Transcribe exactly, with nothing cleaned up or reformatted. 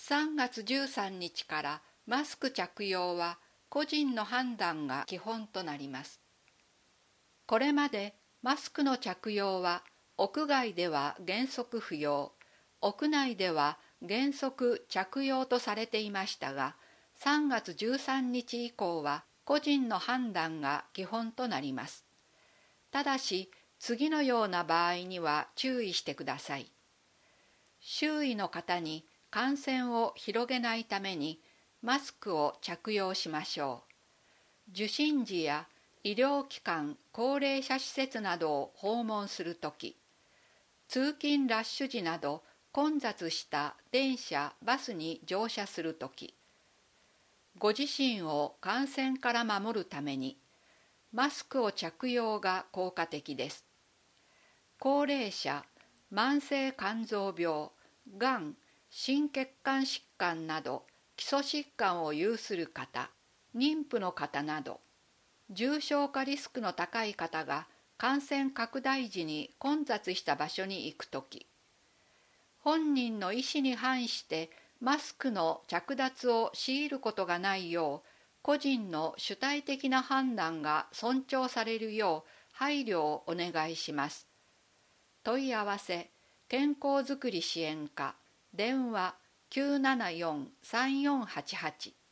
さんがつじゅうさんにちからマスク着用は個人の判断が基本となります。これまでマスクの着用は屋外では原則不要、屋内では原則着用とされていましたが、さんがつじゅうさんにち以降は個人の判断が基本となります。ただし、次のような場合には注意してください。周囲の方に感染を広げないためにマスクを着用しましょう。受診時や医療機関、高齢者施設などを訪問するとき、通勤ラッシュ時など混雑した電車、バスに乗車するとき、ご自身を感染から守るためにマスクを着用が効果的です。高齢者、慢性肝臓病、がん、心血管疾患など基礎疾患を有する方、妊婦の方など、重症化リスクの高い方が感染拡大時に混雑した場所に行くとき、本人の意思に反してマスクの着脱を強いることがないよう、個人の主体的な判断が尊重されるよう配慮をお願いします。問い合わせ、健康づくり支援課、電話きゅうななよん さんよんはちはち